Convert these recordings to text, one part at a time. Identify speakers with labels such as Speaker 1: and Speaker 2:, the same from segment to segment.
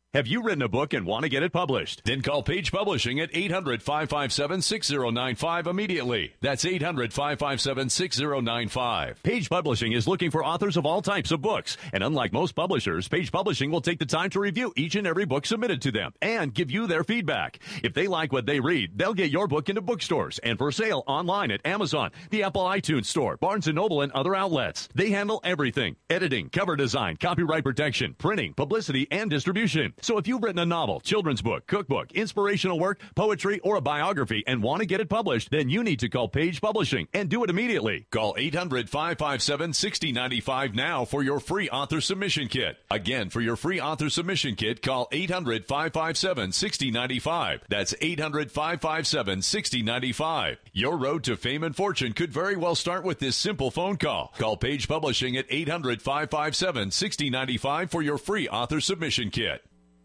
Speaker 1: Have you written a book and want to get it published? Then call Page Publishing at 800-557-6095 immediately. That's 800-557-6095. Page Publishing is looking for authors of all types of books. And unlike most publishers, Page Publishing will take the time to review each and every book submitted to them and give you their feedback. If they like what they read, they'll get your book into bookstores and for sale online at Amazon, the Apple iTunes Store, Barnes & Noble, and other outlets. They handle everything: editing, cover design, copyright protection, printing, publicity, and distribution. So if you've written a novel, children's book, cookbook, inspirational work, poetry, or a biography and want to get it published, then you need to call Page Publishing and do it immediately. Call 800-557-6095 now for your free author submission kit. Again, for your free author submission kit, call 800-557-6095. That's 800-557-6095. Your road to fame and fortune could very well start with this simple phone call. Call Page Publishing at 800-557-6095 for your free author submission kit.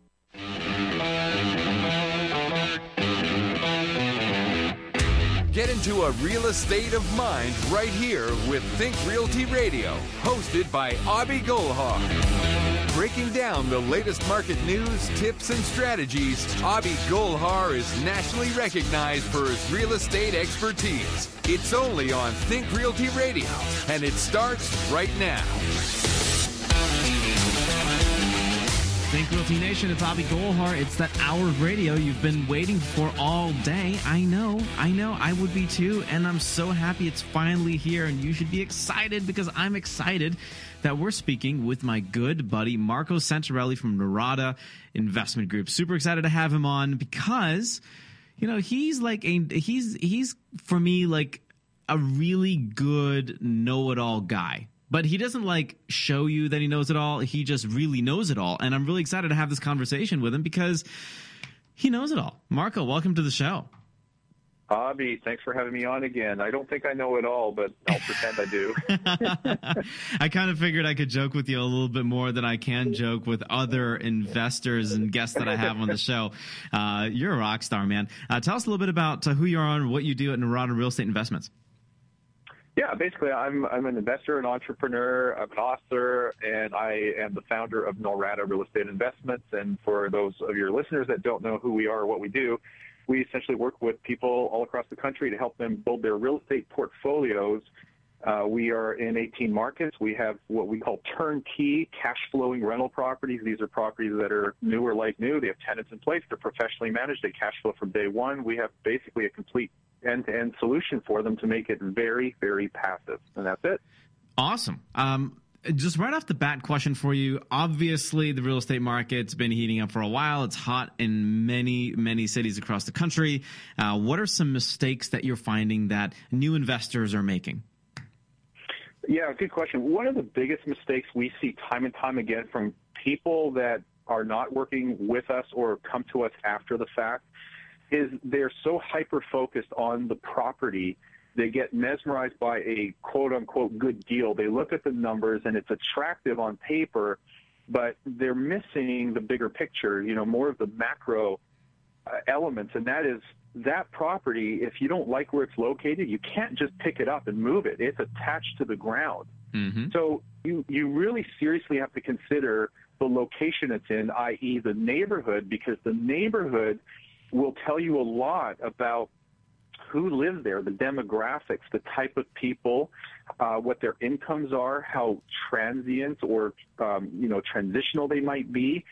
Speaker 2: Get into a real estate of mind right here with Think Realty Radio, hosted by Abhi Golhar. Breaking down the latest market news, tips, and strategies, Abhi Golhar is nationally recognized for his real estate expertise. It's only on Think Realty Radio, and it starts right now.
Speaker 3: Think Realty Nation, it's Abhi Golhar. It's that hour of radio you've been waiting for all day. I know, I would be too, and I'm so happy it's finally here, and you should be excited because I'm excited that we're speaking with my good buddy Marco Santarelli from Norada Investment Group. Super excited to have him on because, you know, he's for me like a really good know-it-all guy. But he doesn't like show you that he knows it all. He just really knows it all. And I'm really excited to have this conversation with him because he knows it all. Marco, welcome to the show.
Speaker 4: Abhi, thanks for having me on again. I don't think I know it all, but I'll pretend I do.
Speaker 3: I kind of figured I could joke with you a little bit more than I can joke with other investors and guests that I have on the show. You're a rock star, man. Tell us a little bit about who you are and what you do at Norada Real Estate Investments.
Speaker 4: Yeah, basically, I'm an investor, an entrepreneur, I'm an author, and I am the founder of Norada Real Estate Investments. And for those of your listeners that don't know who we are or what we do, we essentially work with people all across the country to help them build their real estate portfolios. We are in 18 markets. We have what we call turnkey cash-flowing rental properties. These are properties that are new or like new. They have tenants in place. They're professionally managed. They cash flow from day one. We have basically a complete end-to-end solution for them to make it very, very passive. And that's it.
Speaker 3: Awesome. Just right off the bat question for you. Obviously, the real estate market's been heating up for a while. It's hot in many, many cities across the country. What are some mistakes that you're finding that new investors are making?
Speaker 4: Yeah, good question. One of the biggest mistakes we see time and time again from people that are not working with us or come to us after the fact is they're so hyper-focused on the property, they get mesmerized by a quote-unquote good deal. They look at the numbers, and it's attractive on paper, but they're missing the bigger picture, you know, more of the macro elements, and that is that property, if you don't like where it's located, you can't just pick it up and move it. It's attached to the ground. Mm-hmm. So you really seriously have to consider the location it's in, i.e. the neighborhood, because the neighborhood will tell you a lot about who lives there, the demographics, the type of people, what their incomes are, how transient or transitional they might be,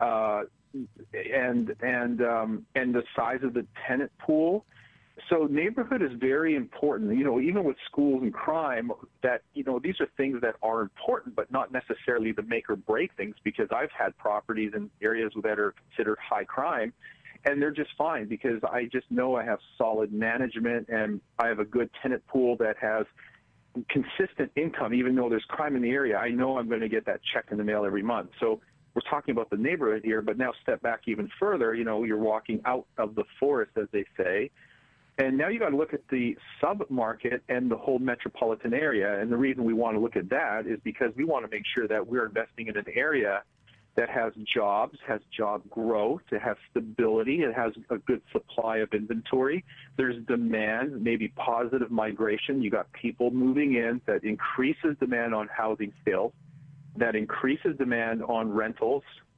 Speaker 4: and the size of the tenant pool. So neighborhood is very important. You know, even with schools and crime, that these are things that are important, but not necessarily the make or break things. Because I've had properties in areas that are considered high crime, and they're just fine because I just know I have solid management and I have a good tenant pool that has consistent income. Even though there's crime in the area, I know I'm going to get that check in the mail every month. So we're talking about the neighborhood here, but now step back even further. You know, you're walking out of the forest, as they say, and now you got to look at the sub-market and the whole metropolitan area. And the reason we want to look at that is because we want to make sure that we're investing in an area that has jobs, has job growth, it has stability, it has a good supply of inventory. There's demand, maybe positive migration. You got people moving in that increases demand on housing sales, that increases demand on rentals,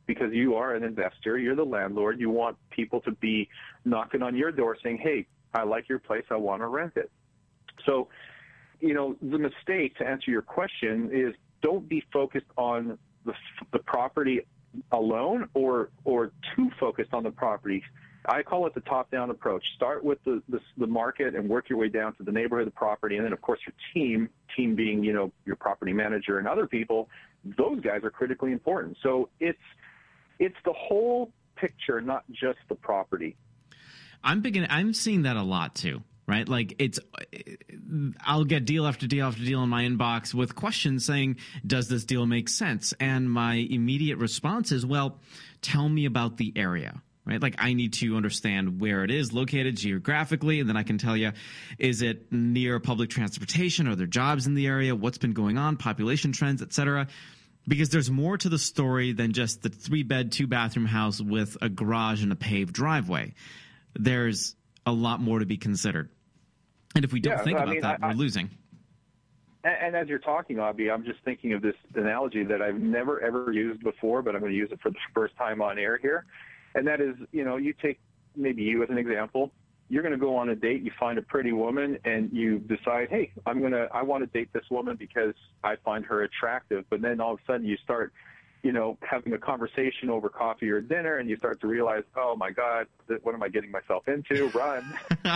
Speaker 4: because you are an investor, you're the landlord. You want people to be knocking on your door saying, hey, I like your place, I want to rent it. So, the mistake, to answer your question, is don't be focused on the property alone or too focused on the property. I call it the top-down approach. Start with the market and work your way down to the neighborhood, the property, and then, of course, your team being, your property manager and other people. Those guys are critically important. So it's the whole picture, not just the property.
Speaker 3: I'm seeing that a lot too. Right? Like I'll get deal after deal after deal in my inbox with questions saying, does this deal make sense? And my immediate response is, well, tell me about the area, right? Like I need to understand where it is located geographically. And then I can tell you, is it near public transportation? Are there jobs in the area? What's been going on? Population trends, et cetera. Because there's more to the story than just the 3-bed, 2-bathroom house with a garage and a paved driveway. There's a lot more to be considered. And if we don't think about that, we're losing.
Speaker 4: And as you're talking, Abhi, I'm just thinking of this analogy that I've never, ever used before, but I'm going to use it for the first time on air here. And that is, you take maybe you as an example. You're going to go on a date, you find a pretty woman, and you decide, hey, I want to date this woman because I find her attractive. But then all of a sudden you start having a conversation over coffee or dinner, and you start to realize, oh my God, what am I getting myself into? Run.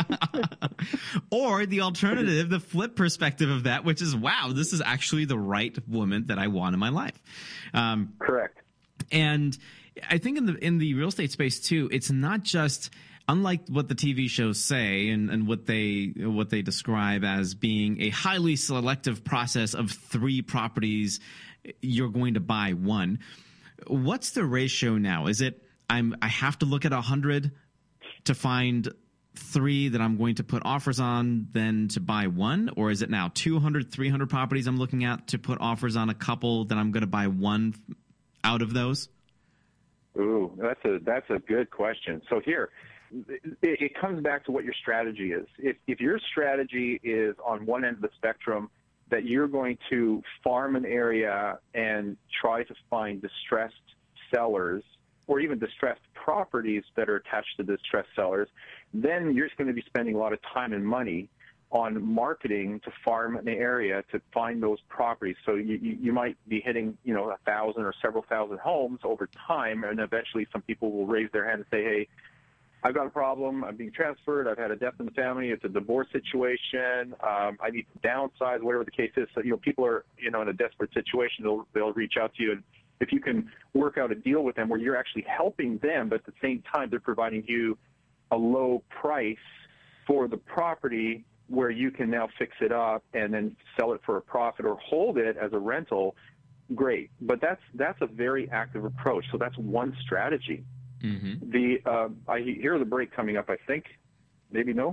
Speaker 3: Or the alternative, the flip perspective of that, which is, wow, this is actually the right woman that I want in my life.
Speaker 4: Correct.
Speaker 3: And I think in the real estate space too, it's not just, unlike what the TV shows say and what they describe as being a highly selective process of 3 properties, you're going to buy one. What's the ratio now? Is it I have to look at 100 to find 3 that I'm going to put offers on, then to buy one? Or is it now 200, 300 properties I'm looking at to put offers on a couple that I'm going to buy one out of those?
Speaker 4: Ooh, that's a good question. So here, it comes back to what your strategy is. If your strategy is on one end of the spectrum, that you're going to farm an area and try to find distressed sellers or even distressed properties that are attached to distressed sellers, then you're just going to be spending a lot of time and money on marketing to farm an area to find those properties. So you might be hitting, 1,000 or several thousand homes over time, and eventually some people will raise their hand and say, hey, I've got a problem. I'm being transferred. I've had a death in the family. It's a divorce situation. I need to downsize, whatever the case is. So, people are, in a desperate situation. They'll reach out to you. And if you can work out a deal with them where you're actually helping them, but at the same time they're providing you a low price for the property where you can now fix it up and then sell it for a profit or hold it as a rental, great. But that's a very active approach. So that's one strategy. Mm-hmm. I hear the break coming up, I think. Maybe no?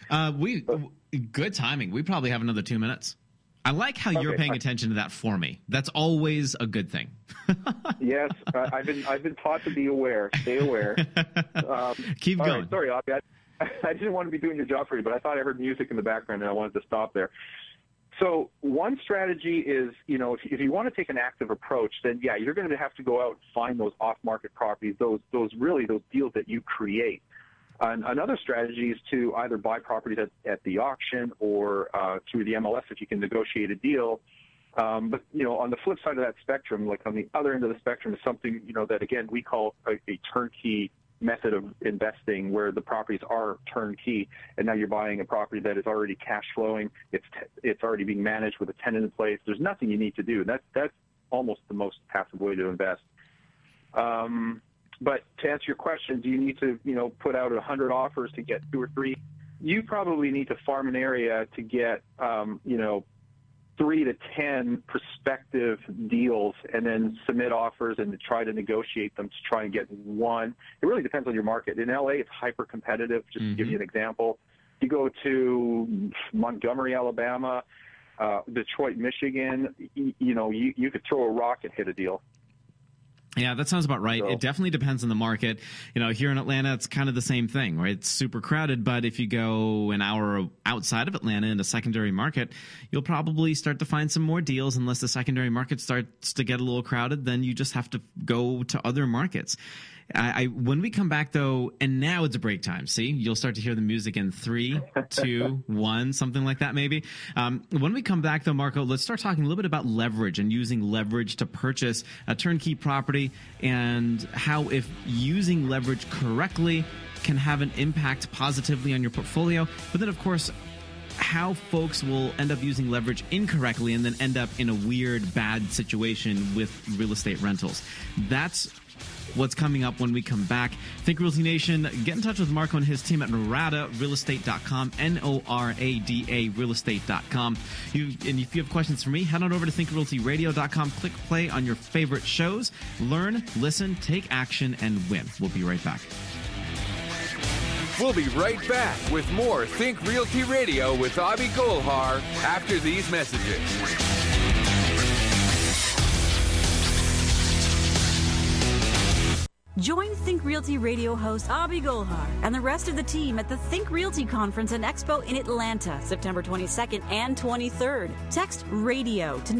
Speaker 3: Good timing. We probably have another 2 minutes. I like how you're paying attention to that for me. That's always a good thing.
Speaker 4: Yes, I've been taught to be aware. Stay aware.
Speaker 3: Keep going.
Speaker 4: Right, sorry, Abhi. I didn't want to be doing your job for you, but I thought I heard music in the background and I wanted to stop there. So one strategy is, if you want to take an active approach, then yeah, you're going to have to go out and find those off-market properties, those deals that you create. Another strategy is to either buy properties at the auction or through the MLS if you can negotiate a deal. But on the flip side of that spectrum, like on the other end of the spectrum, is something that again we call a turnkey method of investing, where the properties are turnkey, and now you're buying a property that is already cash flowing. It's already being managed with a tenant in place. There's nothing you need to do. That's almost the most passive way to invest. But to answer your question, do you need to put out 100 offers to get 2 or 3? You probably need to farm an area to get 3 to 10 prospective deals and then submit offers and to try to negotiate them to try and get one. It really depends on your market. In LA, it's hyper competitive. Just to give you an example, you go to Montgomery, Alabama, Detroit, Michigan, you could throw a rock and hit a deal.
Speaker 3: Yeah, that sounds about right.
Speaker 4: So,
Speaker 3: it definitely depends on the market. Here in Atlanta, it's kind of the same thing, right? It's super crowded, but if you go an hour outside of Atlanta in a secondary market, you'll probably start to find some more deals. Unless the secondary market starts to get a little crowded, then you just have to go to other markets. When we come back, though, and now it's break time. See, you'll start to hear the music in 3, 2, 1, something like that, maybe. When we come back, though, Marco, let's start talking a little bit about leverage and using leverage to purchase a turnkey property, and how, if using leverage correctly, can have an impact positively on your portfolio. But then, of course, how folks will end up using leverage incorrectly and then end up in a weird, bad situation with real estate rentals. That's what's coming up when we come back. Think Realty Nation, get in touch with Marco and his team at noradarealestate.com, Norada realestate.com. And if you have questions for me, head on over to thinkrealtyradio.com, click play on your favorite shows, learn, listen, take action, and win. We'll be right back.
Speaker 2: We'll be right back with more Think Realty Radio with Abhi Golhar after these messages.
Speaker 5: Join Think Realty Radio host Abhi Golhar and the rest of the team at the Think Realty Conference and Expo in Atlanta, September 22nd and 23rd. Text RADIO to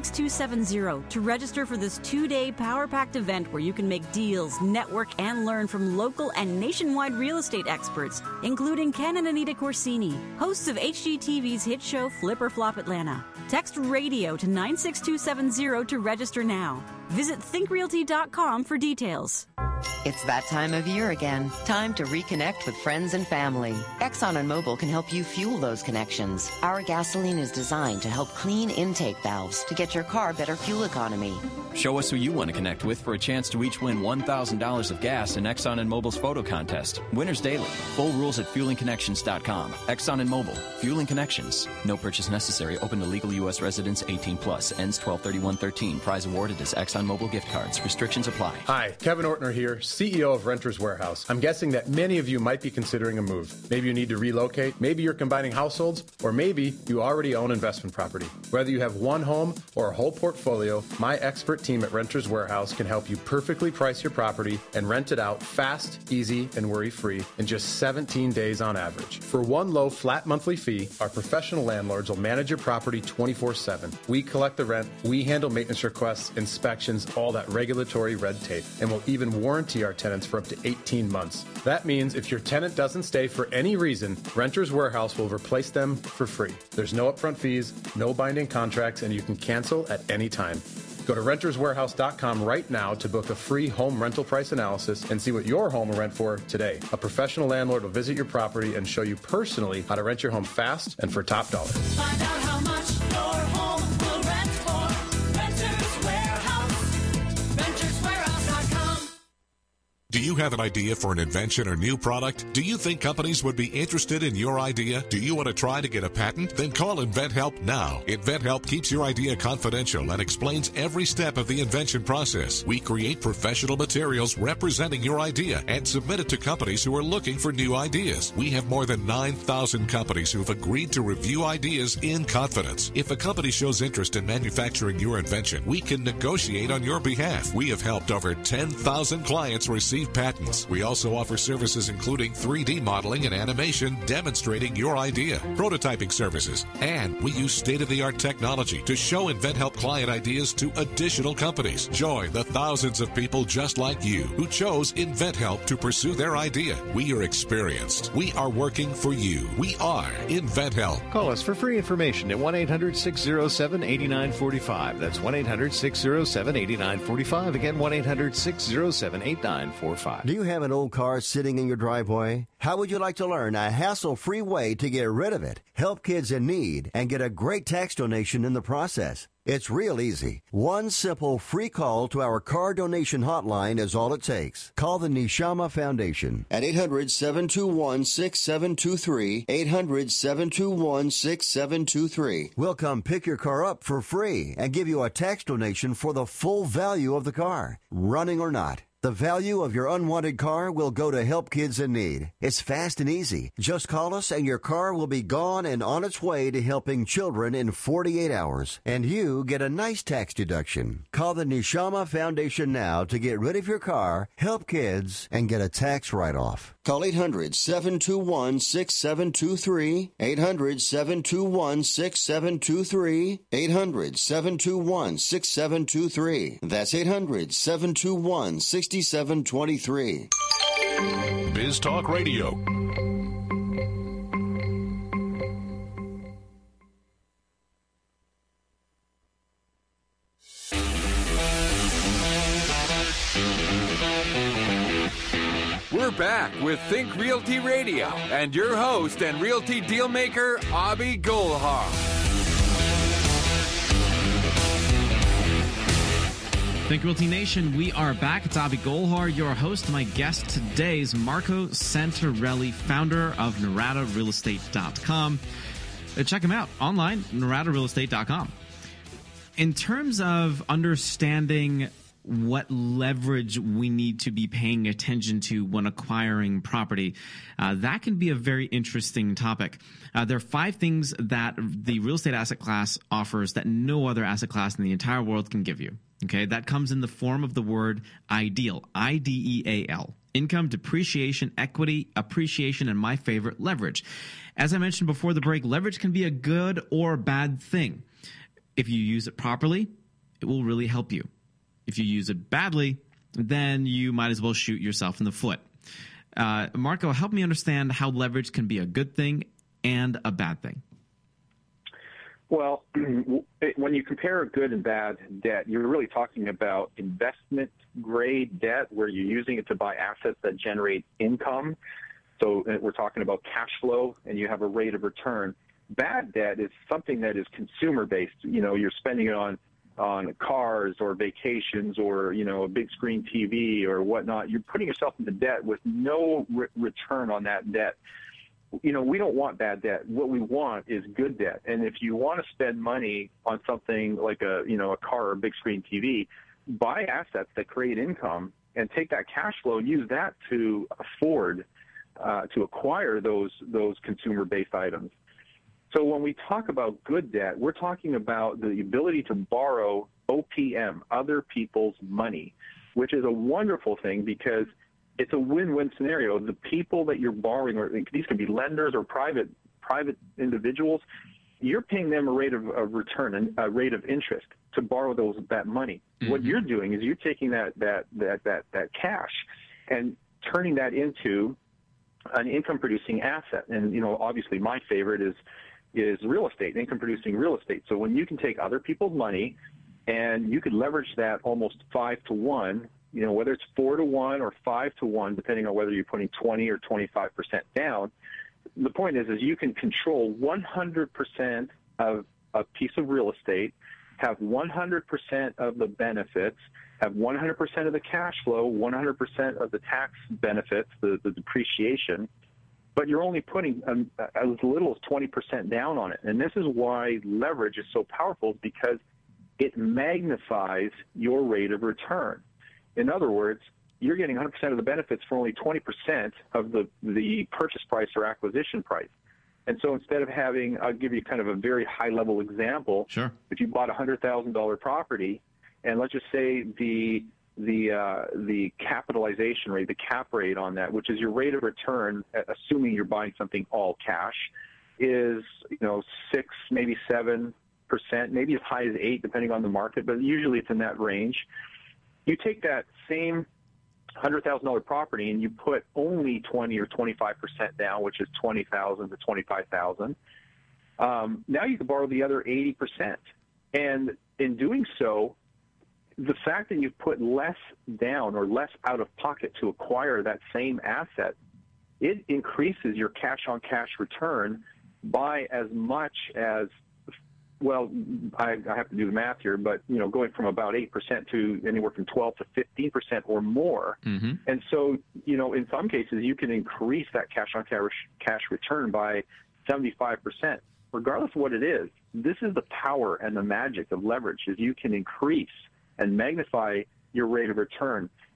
Speaker 5: 96270 to register for this 2-day power-packed event where you can make deals, network, and learn from local and nationwide real estate experts, including Ken and Anita Corsini, hosts of HGTV's hit show Flip or Flop Atlanta. Text RADIO to 96270 to register now. Visit thinkrealty.com for details.
Speaker 6: It's that time of year again. Time to reconnect with friends and family. Exxon and Mobil can help you fuel those connections. Our gasoline is designed to help clean intake valves to get your car better fuel economy.
Speaker 7: Show us who you want to connect with for a chance to each win $1,000 of gas in Exxon and Mobil's photo contest. Winners daily. Full rules at fuelingconnections.com. Exxon and Mobil. Fueling Connections. No purchase necessary. Open to legal U.S. residents 18 plus. Ends 12/31/13. Prize awarded as Exxon Mobil gift cards. Restrictions apply.
Speaker 8: Hi, Kevin Ortner here, CEO of Renters Warehouse. I'm guessing that many of you might be considering a move. Maybe you need to relocate, maybe you're combining households, or maybe you already own investment property. Whether you have one home or a whole portfolio, my expert team at Renters Warehouse can help you perfectly price your property and rent it out fast, easy, and worry-free in just 17 days on average. For one low flat monthly fee, our professional landlords will manage your property 24/7. We collect the rent, we handle maintenance requests, inspections, all that regulatory red tape, and we'll even warranty our tenants for up to 18 months. That means if your tenant doesn't stay for any reason, Renters Warehouse will replace them for free. There's no upfront fees, no binding contracts, and you can cancel at any time. Go to renterswarehouse.com right now to book a free home rental price analysis and see what your home will rent for today. A professional landlord will visit your property and show you personally how to rent your home fast and for top dollar.
Speaker 9: Find out how much your home will rent for. Renters Warehouse. renterswarehouse.com.
Speaker 10: Do you have an idea for an invention or new product? Do you think companies would be interested in your idea? Do you want to try to get a patent? Then call InventHelp now. InventHelp keeps your idea confidential and explains every step of the invention process. We create professional materials representing your idea and submit it to companies who are looking for new ideas. We have more than 9,000 companies who have agreed to review ideas in confidence. If a company shows interest in manufacturing your invention, we can negotiate on your behalf. We have helped over 10,000 clients receive patents. We also offer services including 3D modeling and animation demonstrating your idea, prototyping services, and we use state-of-the-art technology to show InventHelp client ideas to additional companies. Join the thousands of people just like you who chose InventHelp to pursue their idea. We are experienced. We are working for you. We are InventHelp.
Speaker 11: Call us for free information at 1-800-607-8945. That's 1-800-607-8945. Again, 1-800-607-8945.
Speaker 12: Do you have an old car sitting in your driveway? How would you like to learn a hassle-free way to get rid of it, help kids in need, and get a great tax donation in the process? It's real easy. One simple free call to our car donation hotline is all it takes. Call the Neshama Foundation at 800-721-6723, 800-721-6723. We'll come pick your car up for free and give you a tax donation for the full value of the car, running or not. The value of your unwanted car will go to Help Kids in Need. It's fast and easy. Just call us and your car will be gone and on its way to helping children in 48 hours. And you get a nice tax deduction. Call the Nishama Foundation now to get rid of your car, help kids, and get a tax write-off. Call 800-721-6723, 800-721-6723, 800-721-6723. That's 800-721-6723.
Speaker 10: Biz Talk Radio.
Speaker 2: We're back with Think Realty Radio and your host and realty dealmaker, Abhi Golhar.
Speaker 3: Think Realty Nation, we are back. It's Abhi Golhar, your host. My guest today is Marco Santarelli, founder of NaradaRealestate.com. Check him out online, NaradaRealestate.com. In terms of understanding what leverage we need to be paying attention to when acquiring property, that can be a very interesting topic. There are 5 things that the real estate asset class offers that no other asset class in the entire world can give you. Okay, that comes in the form of the word IDEAL, IDEAL. Income, depreciation, equity, appreciation, and my favorite, leverage. As I mentioned before the break, leverage can be a good or bad thing. If you use it properly, it will really help you. If you use it badly, then you might as well shoot yourself in the foot. Marco, help me understand how leverage can be a good thing and a bad thing.
Speaker 4: Well, when you compare good and bad debt, you're really talking about investment-grade debt where you're using it to buy assets that generate income. So we're talking about cash flow, and you have a rate of return. Bad debt is something that is consumer-based. You know, you're spending it on cars or vacations or, you know, a big screen TV or whatnot. You're putting yourself into debt with no return on that debt. You know, we don't want bad debt. What we want is good debt. And if you want to spend money on something like a car or a big screen TV, buy assets that create income and take that cash flow and use that to afford to acquire those consumer-based items. So when we talk about good debt, we're talking about the ability to borrow OPM, other people's money, which is a wonderful thing because it's a win-win scenario. The people that you're borrowing, or these can be lenders or private individuals, you're paying them a rate of return and a rate of interest to borrow that money. Mm-hmm. What you're doing is you're taking that cash and turning that into an income-producing asset. And, you know, obviously my favorite is real estate, income-producing real estate. So when you can take other people's money and you could leverage that almost 5 to 1, you know, whether it's 4 to 1 or 5 to 1, depending on whether you're putting 20 or 25% down, the point is you can control 100% of a piece of real estate, have 100% of the benefits, have 100% of the cash flow, 100% of the tax benefits, the depreciation, but you're only putting as little as 20% down on it. And this is why leverage is so powerful, because it magnifies your rate of return. In other words, you're getting 100% of the benefits for only 20% of the purchase price or acquisition price. And so instead of having, I'll give you kind of a very high-level example.
Speaker 3: Sure.
Speaker 4: If you bought a $100,000 property, and let's just say the capitalization rate, the cap rate on that, which is your rate of return, assuming you're buying something all cash, is 6, maybe 7%, maybe as high as 8, depending on the market, but usually it's in that range. You take that same $100,000 property and you put only 20 or 25% down, which is $20,000 to $25,000. Now you can borrow the other 80%, and in doing so, the fact that you've put less down or less out of pocket to acquire that same asset, it increases your cash-on-cash return by as much as, well, I have to do the math here, but going from about 8% to anywhere from 12 to 15% or more. Mm-hmm. And so, in some cases, you can increase that cash return by 75%. Regardless of what it is, this is the power and the magic of leverage, is you can increase and magnify your rate of return.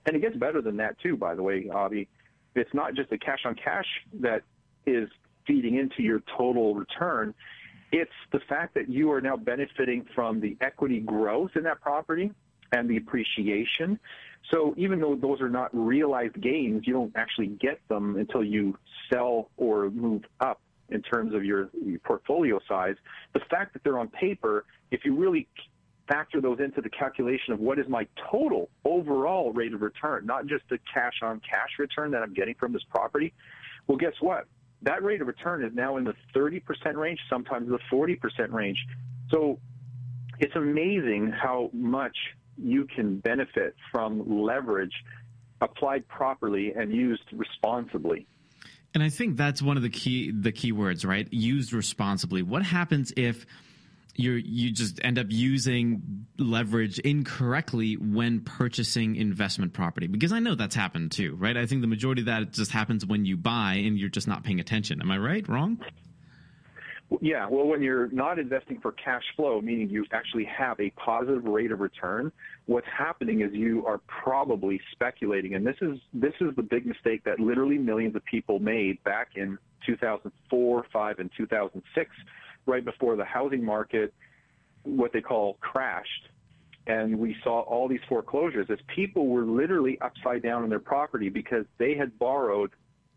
Speaker 4: And it gets better than that too, by the way, Avi. It's not just the cash on cash that is feeding into your total return. It's the fact that you are now benefiting from the equity growth in that property and the appreciation. So even though those are not realized gains, you don't actually get them until you sell or move up in terms of your portfolio size. The fact that they're on paper, if you really factor those into the calculation of what is my total overall rate of return, not just the cash on cash return that I'm getting from this property, well, guess what? That rate of return is now in the 30% range, sometimes the 40% range. So it's amazing how much you can benefit from leverage applied properly and used responsibly.
Speaker 3: And I think that's one of the key words, right? Used responsibly. What happens if you just end up using leverage incorrectly when purchasing investment property? Because I know that's happened too, right? I think the majority of that just happens when you buy and you're just not paying attention. Am I right? Wrong?
Speaker 4: Yeah, well, when you're not investing for cash flow, meaning you actually have a positive rate of return, what's happening is you are probably speculating. And this is the big mistake that literally millions of people made back in 2004, 5, and 2006, right before the housing market, what they call crashed. And we saw all these foreclosures as people were literally upside down on their property because they had borrowed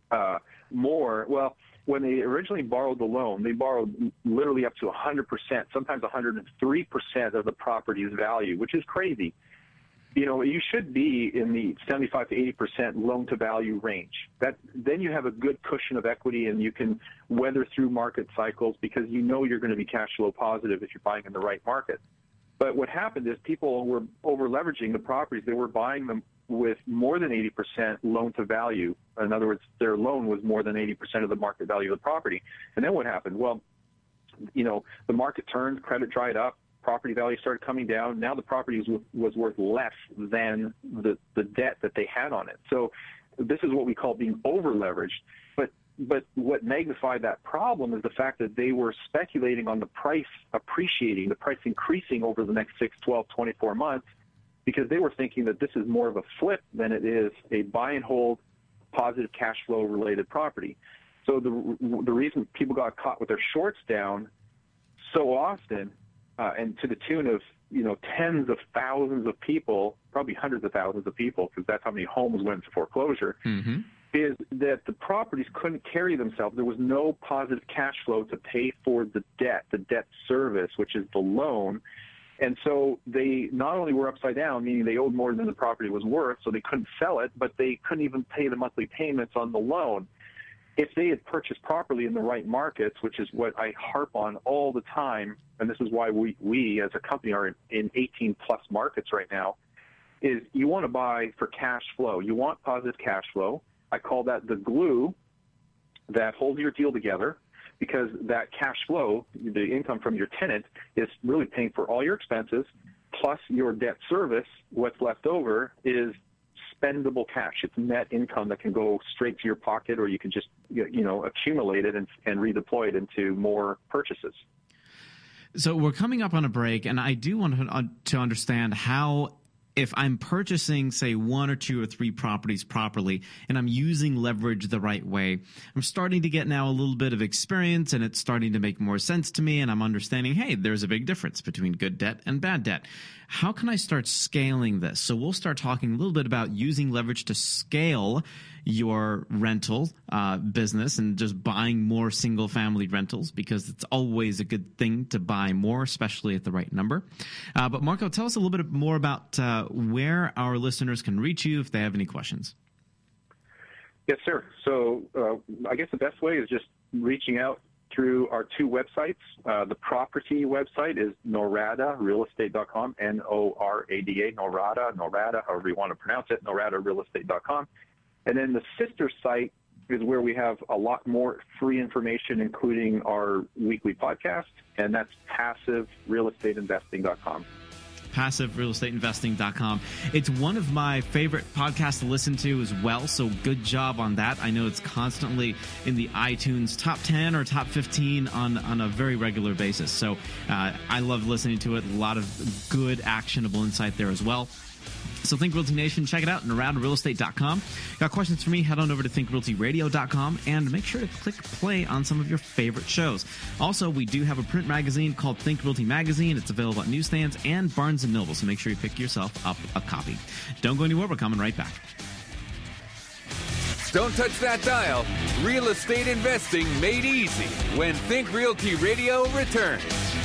Speaker 4: more. Well, when they originally borrowed the loan, they borrowed literally up to 100%, sometimes 103% of the property's value, which is crazy. You know, you should be in the 75 to 80% loan-to-value range. Then you have a good cushion of equity and you can weather through market cycles because you know you're going to be cash flow positive if you're buying in the right market. But what happened is people were over-leveraging the properties. They were buying them with more than 80% loan-to-value. In other words, their loan was more than 80% of the market value of the property. And then what happened? Well, you know, the market turned, credit dried up, property value started coming down. Now the property was worth less than the debt that they had on it. So this is what we call being over-leveraged. But what magnified that problem is the fact that they were speculating on the price appreciating, the price increasing over the next 6, 12, 24 months, because they were thinking that this is more of a flip than it is a buy and hold positive cash flow related property. So the reason people got caught with their shorts down so often, and to the tune of, you know, tens of thousands of people, probably hundreds of thousands of people, because that's how many homes went into foreclosure, is that the properties couldn't carry themselves. There was no positive cash flow to pay for the debt service, which is the loan. And so they not only were upside down, meaning they owed more than the property was worth, so they couldn't sell it, but they couldn't even pay the monthly payments on the loan. If they had purchased properly in the right markets, which is what I harp on all the time, and this is why we as a company are in 18-plus markets right now, is you want to buy for cash flow. You want positive cash flow. I call that the glue that holds your deal together, because that cash flow, the income from your tenant, is really paying for all your expenses, plus your debt service. What's left over is spendable cash. It's net income that can go straight to your pocket, or you can just, you know, accumulate it and redeploy it into more purchases.
Speaker 3: So we're coming up on a break, and I do want to understand how, if I'm purchasing, say, 1 or 2 or 3 properties properly, and I'm using leverage the right way, I'm starting to get now a little bit of experience, and it's starting to make more sense to me, and I'm understanding, hey, there's a big difference between good debt and bad debt. How can I start scaling this? So we'll start talking a little bit about using leverage to scale your rental business and just buying more single-family rentals, because it's always a good thing to buy more, especially at the right number. But Marco, tell us a little bit more about where our listeners can reach you if they have any questions.
Speaker 4: Yes, sir. So I guess the best way is just reaching out through our 2 websites. The property website is noradarealestate.com, Norada, Norada, however you want to pronounce it, noradarealestate.com. And then the sister site is where we have a lot more free information, including our weekly podcast, and that's passiverealestateinvesting.com.
Speaker 3: PassiveRealEstateInvesting.com. It's one of my favorite podcasts to listen to as well, so good job on that. I know it's constantly in the iTunes top 10 or top 15 on a very regular basis. So I love listening to it. A lot of good, actionable insight there as well. So Think Realty Nation, check it out, NaradaRealEstate.com. Got questions for me? Head on over to ThinkRealtyRadio.com and make sure to click play on some of your favorite shows. Also, we do have a print magazine called Think Realty Magazine. It's available at newsstands and Barnes & Noble, so make sure you pick yourself up a copy. Don't go anywhere. We're coming right back.
Speaker 2: Don't touch that dial. Real estate investing made easy when Think Realty Radio returns.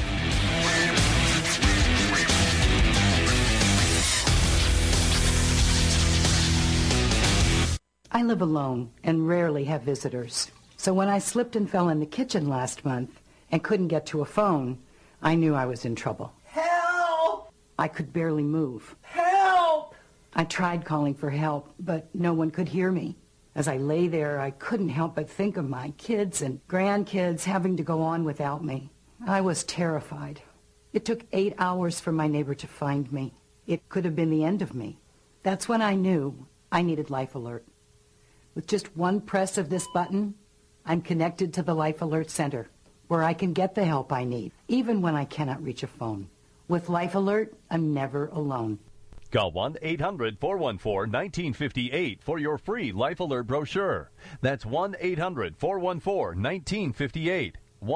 Speaker 11: I live alone and rarely have visitors. So when I slipped and fell in the kitchen last month and couldn't get to a phone, I knew I was in trouble.
Speaker 9: Help!
Speaker 11: I could barely move.
Speaker 9: Help!
Speaker 11: I tried calling for help, but no one could hear me. As I lay there, I couldn't help but think of my kids and grandkids having to go on without me. I was terrified. It took 8 hours for my neighbor to find me. It could have been the end of me. That's when I knew I needed Life Alert. With just one press of this button, I'm connected to the Life Alert Center, where I can get the help I need, even when I cannot reach a phone. With Life Alert, I'm never alone.
Speaker 1: Call 1-800-414-1958 for your free Life Alert brochure. That's 1-800-414-1958.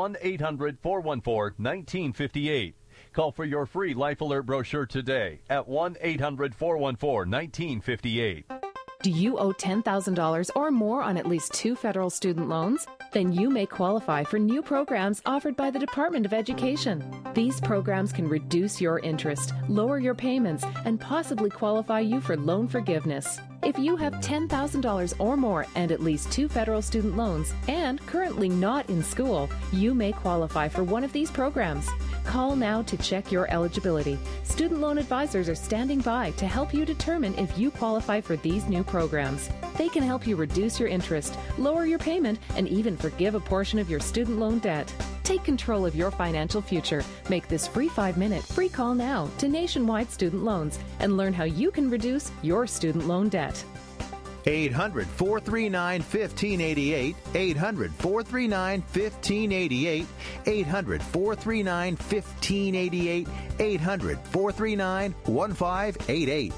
Speaker 1: 1-800-414-1958. Call for your free Life Alert brochure today at 1-800-414-1958.
Speaker 13: Do you owe $10,000 or more on at least 2 federal student loans? Then you may qualify for new programs offered by the Department of Education. These programs can reduce your interest, lower your payments, and possibly qualify you for loan forgiveness. If you have $10,000 or more and at least 2 federal student loans and currently not in school, you may qualify for one of these programs. Call now to check your eligibility. Student loan advisors are standing by to help you determine if you qualify for these new programs. They can help you reduce your interest, lower your payment, and even forgive a portion of your student loan debt. Take control of your financial future. Make this free 5-minute free call now to Nationwide Student Loans and learn how you can reduce your student loan debt.
Speaker 14: 800-439-1588, 800-439-1588, 800-439-1588, 800-439-1588.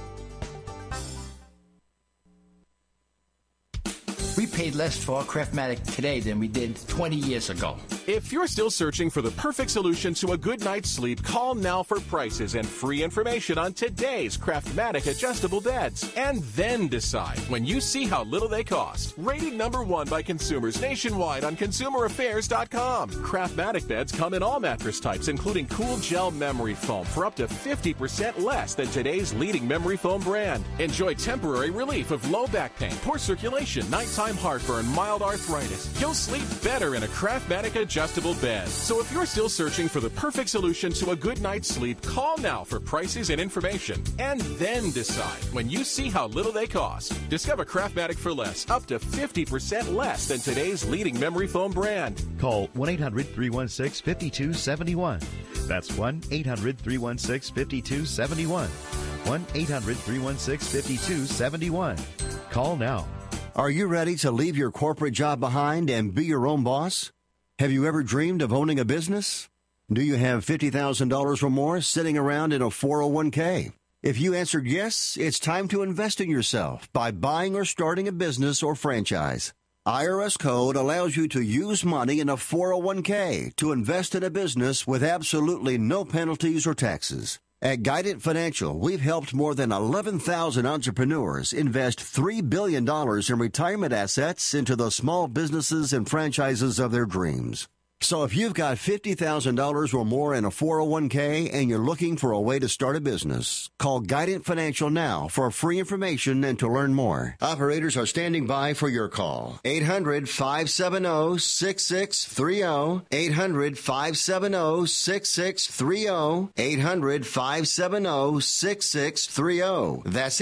Speaker 15: We paid less for our Craftmatic today than we did 20 years ago.
Speaker 16: If you're still searching for the perfect solution to a good night's sleep, call now for prices and free information on today's Craftmatic adjustable beds. And then decide when you see how little they cost. Rated #1 by consumers nationwide on ConsumerAffairs.com. Craftmatic beds come in all mattress types, including cool gel memory foam for up to 50% less than today's leading memory foam brand. Enjoy temporary relief of low back pain, poor circulation, nighttime heartburn, mild arthritis. You'll sleep better in a Craftmatic adjustable bed. So if you're still searching for the perfect solution to a good night's sleep, call now for prices and information. And then decide when you see how little they cost. Discover Craftmatic for less, up to 50% less than today's leading memory foam brand.
Speaker 17: Call 1-800-316-5271. That's 1-800-316-5271. 1-800-316-5271. Call now.
Speaker 12: Are you ready to leave your corporate job behind and be your own boss? Have you ever dreamed of owning a business? Do you have $50,000 or more sitting around in a 401k? If you answered yes, it's time to invest in yourself by buying or starting a business or franchise. IRS code allows you to use money in a 401k to invest in a business with absolutely no penalties or taxes. At Guidant Financial, we've helped more than 11,000 entrepreneurs invest $3 billion in retirement assets into the small businesses and franchises of their dreams. So if you've got $50,000 or more in a 401k and you're looking for a way to start a business, call Guidant Financial now for free information and to learn more. Operators are standing by for your call. 800-570-6630. 800-570-6630. 800-570-6630. That's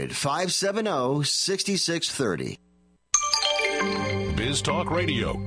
Speaker 12: 800-570-6630.
Speaker 10: Biz Talk Radio.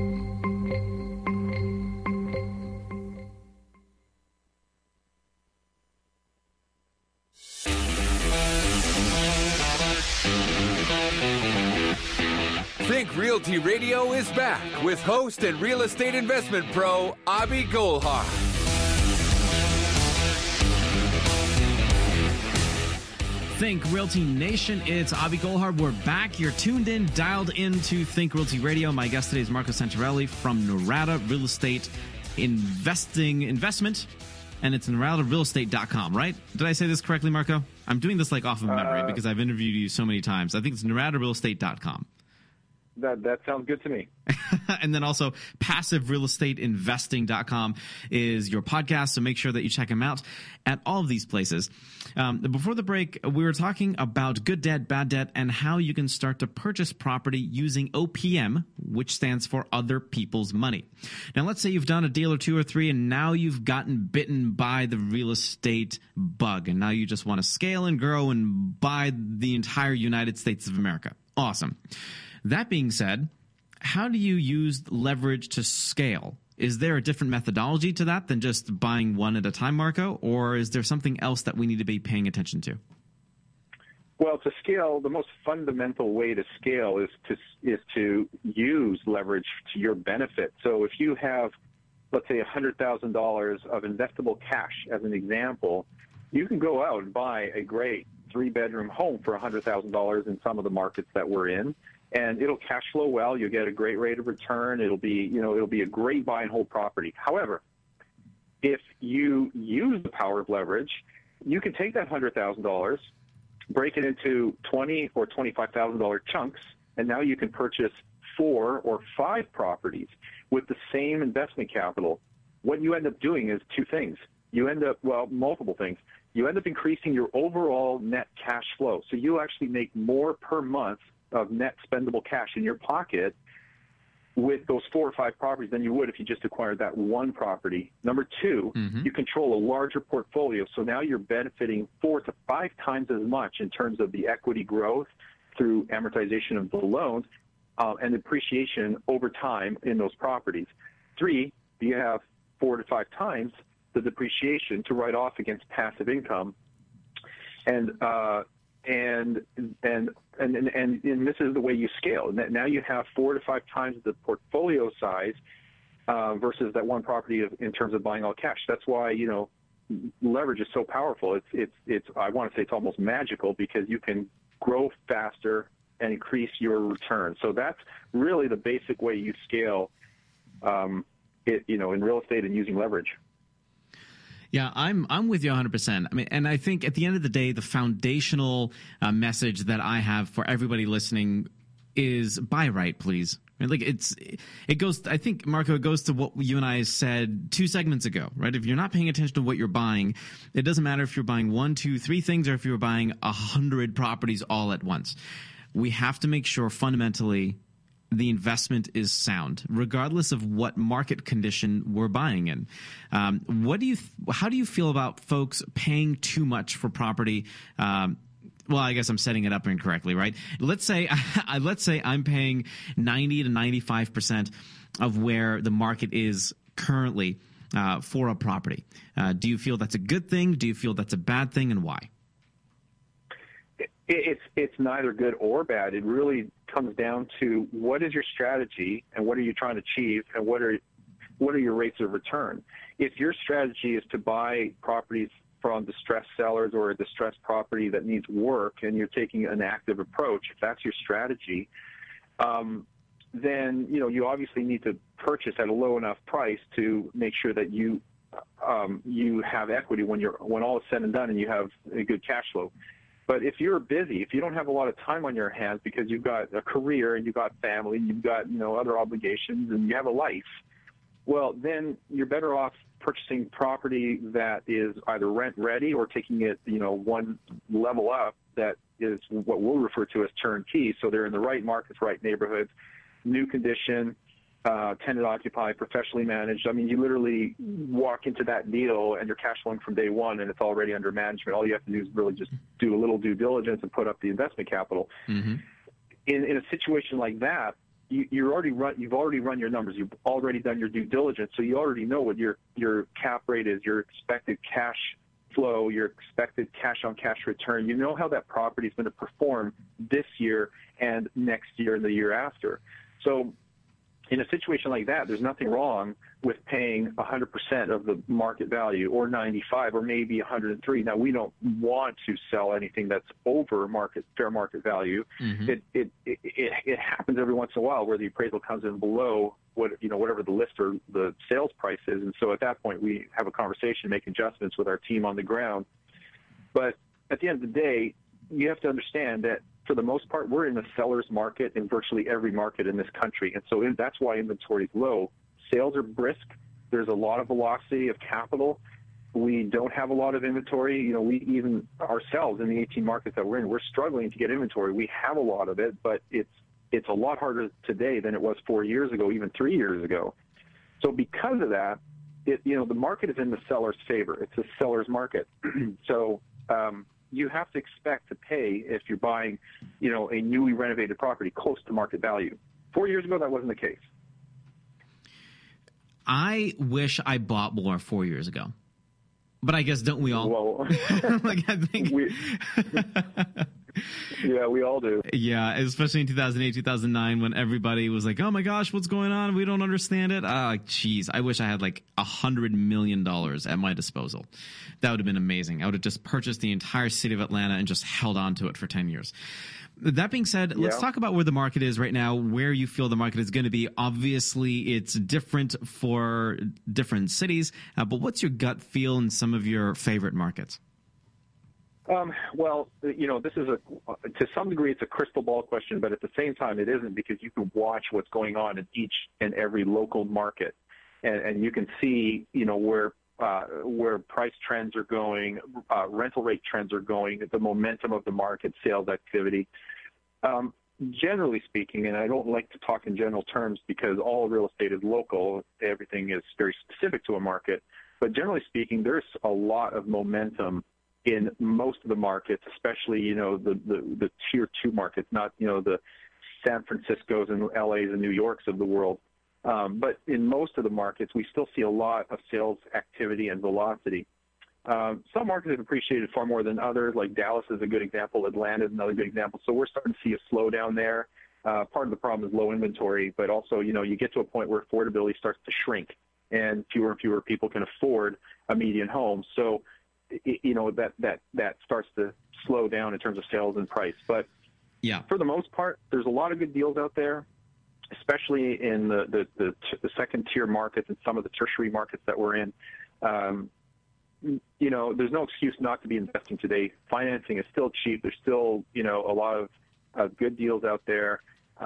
Speaker 2: Think Realty Radio is back with host and real estate investment pro, Abhi Golhar.
Speaker 3: Think Realty Nation. It's Avi Goldhar. We're back. You're tuned in, dialed into Think Realty Radio. My guest today is Marco Santarelli from Norada Real Estate Investment, and it's NoradaRealEstate.com, right? Did I say this correctly, Marco? I'm doing this like off of memory because I've interviewed you so many times. I think it's NoradaRealEstate.com.
Speaker 4: That sounds good to me.
Speaker 3: And then also PassiveRealEstateInvesting.com is your podcast, so make sure that you check them out at all of these places. Before the break, we were talking about good debt, bad debt, and how you can start to purchase property using OPM, which stands for other people's money. Now, let's say you've done a deal or two or three, and now you've gotten bitten by the real estate bug, and now you just want to scale and grow and buy the entire United States of America. Awesome. That being said, how do you use leverage to scale? Is there a different methodology to that than just buying one at a time, Marco? Or is there something else that we need to be paying attention to?
Speaker 4: Well, to scale, the most fundamental way to scale is to use leverage to your benefit. So if you have, let's say, $100,000 of investable cash, as an example, you can go out and buy a great 3-bedroom home for $100,000 in some of the markets that we're in. And it'll cash flow well. You'll get a great rate of return. It'll be a great buy and hold property. However, if you use the power of leverage, you can take that $100,000, break it into $20,000 or $25,000 chunks, and now you can purchase 4 or 5 properties with the same investment capital. What you end up doing is two things. Multiple things. You end up increasing your overall net cash flow. So you actually make more per month of net spendable cash in your pocket with those 4 or 5 properties than you would if you just acquired that one property. Number 2, you control a larger portfolio, so now you're benefiting 4 to 5 times as much in terms of the equity growth through amortization of the loans and appreciation over time in those properties. 3, you have 4 to 5 times the depreciation to write off against passive income, and this is the way you scale. Now you have 4 to 5 times the portfolio size versus that one property in terms of buying all cash. That's why leverage is so powerful. It's I want to say it's almost magical because you can grow faster and increase your return. So that's really the basic way you scale, in real estate and using leverage.
Speaker 3: Yeah, I'm with you 100%. I mean, and I think at the end of the day, the foundational message that I have for everybody listening is buy right, please. I mean, it goes. I think, Marco, it goes to what you and I said 2 segments ago, right? If you're not paying attention to what you're buying, it doesn't matter if you're buying 1, 2, 3 things or if you're buying 100 properties all at once. We have to make sure fundamentally the investment is sound, regardless of what market condition we're buying in. How do you feel about folks paying too much for property? Well, I guess I'm setting it up incorrectly, right? Let's say I'm paying 90 to 95% of where the market is currently for a property. Do you feel that's a good thing? Do you feel that's a bad thing, and why?
Speaker 4: It's neither good or bad. It really comes down to what is your strategy and what are you trying to achieve and what are your rates of return. If your strategy is to buy properties from distressed sellers or a distressed property that needs work and you're taking an active approach, if that's your strategy, then you obviously need to purchase at a low enough price to make sure that you have equity when all is said and done and you have a good cash flow. But if you're busy, if you don't have a lot of time on your hands because you've got a career and you've got family, you've got other obligations, and you have a life, well, then you're better off purchasing property that is either rent ready or taking it, one level up that is what we'll refer to as turnkey. So they're in the right markets, right neighborhoods, new condition, tenant occupied, professionally managed. I mean, you literally walk into that deal and you're cash flowing from day one and it's already under management. All you have to do is really just do a little due diligence and put up the investment capital. Mm-hmm. In a situation like that, you've already run your numbers. You've already done your due diligence, so you already know what your cap rate is, your expected cash flow, your expected cash-on-cash return. You know how that property is going to perform this year and next year and the year after. So in a situation like that, there's nothing wrong with paying 100% of the market value, or 95, or maybe 103. Now, we don't want to sell anything that's over fair market value. It happens every once in a while where the appraisal comes in below whatever the list or the sales price is, and so at that point we have a conversation, make adjustments with our team on the ground. But at the end of the day, you have to understand that for the most part, we're in the seller's market in virtually every market in this country. And so that's why inventory is low. Sales are brisk. There's a lot of velocity of capital. We don't have a lot of inventory. We even ourselves in the 18 markets that we're in, we're struggling to get inventory. We have a lot of it, but it's a lot harder today than it was 4 years ago, even 3 years ago. So because of that, the market is in the seller's favor. It's a seller's market. So, you have to expect to pay, if you're buying, a newly renovated property, close to market value. 4 years ago, that wasn't the case.
Speaker 3: I wish I bought more 4 years ago. But I guess, don't we all?
Speaker 4: Well,
Speaker 3: I think...
Speaker 4: Yeah, we all do.
Speaker 3: Yeah, especially in 2008, 2009, when everybody was like, oh my gosh, what's going on? We don't understand it. Geez, I wish I had like $100 million at my disposal. That would have been amazing. I would have just purchased the entire city of Atlanta and just held on to it for 10 years. That being said, let's talk about where the market is right now, where you feel the market is going to be. Obviously, it's different for different cities, but what's your gut feel in some of your favorite markets?
Speaker 4: Well, this is to some degree, it's a crystal ball question, but at the same time, it isn't, because you can watch what's going on in each and every local market, and you can see, where price trends are going, rental rate trends are going, the momentum of the market, sales activity. Generally speaking, and I don't like to talk in general terms because all real estate is local, everything is very specific to a market, but generally speaking, there's a lot of momentum in most of the markets, especially, the tier 2 markets, not, the San Franciscos and LAs and New Yorks of the world. But in most of the markets, we still see a lot of sales activity and velocity. Some markets have appreciated far more than others, like Dallas is a good example. Atlanta is another good example. So we're starting to see a slowdown there. Part of the problem is low inventory, but also, you get to a point where affordability starts to shrink and fewer people can afford a median home. So, that starts to slow down in terms of sales and price. But for the most part, there's a lot of good deals out there, especially in the second tier markets and some of the tertiary markets that we're in. There's no excuse not to be investing today. Financing is still cheap. There's still, a lot of good deals out there.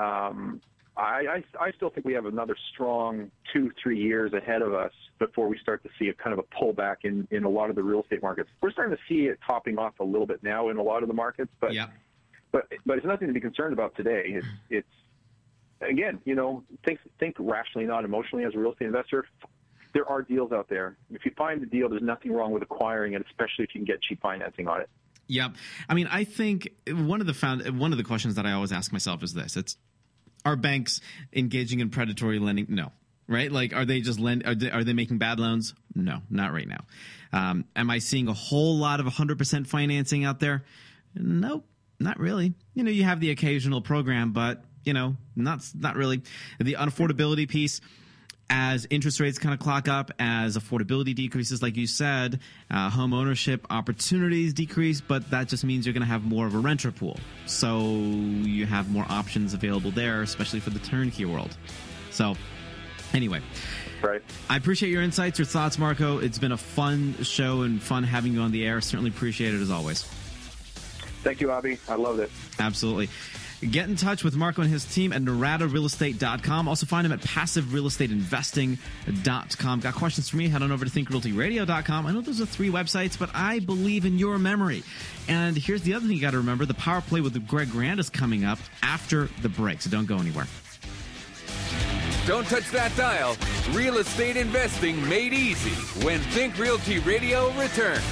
Speaker 4: I still think we have another strong 2-3 years ahead of us before we start to see a kind of a pullback in a lot of the real estate markets. We're starting to see it topping off a little bit now in a lot of the markets, but it's nothing to be concerned about today. It's again, think rationally, not emotionally as a real estate investor. There are deals out there. If you find the deal, there's nothing wrong with acquiring it, especially if you can get cheap financing on it.
Speaker 3: Yeah. I mean, I think one of the questions that I always ask myself is this. Are banks engaging in predatory lending? No. Right? Like, are they just are they making bad loans? No, not right now. Am I seeing a whole lot of 100% financing out there? Nope, not really. You have the occasional program, but, not really. The unaffordability piece, as interest rates kind of clock up, as affordability decreases, like you said, home ownership opportunities decrease, but that just means you're going to have more of a renter pool. So you have more options available there, especially for the turnkey world. So anyway,
Speaker 4: right.
Speaker 3: I appreciate your insights, your thoughts, Marco. It's been a fun show and fun having you on the air. Certainly appreciate it as always.
Speaker 4: Thank you, Abby. I loved it.
Speaker 3: Absolutely. Get in touch with Marco and his team at NaradaRealEstate.com. Also find him at PassiveRealEstateInvesting.com. Got questions for me? Head on over to ThinkRealtyRadio.com. I know those are 3 websites, but I believe in your memory. And here's the other thing you got to remember. The Power Play with Greg Grand is coming up after the break, so don't go anywhere.
Speaker 2: Don't touch that dial. Real estate investing made easy when Think Realty Radio returns.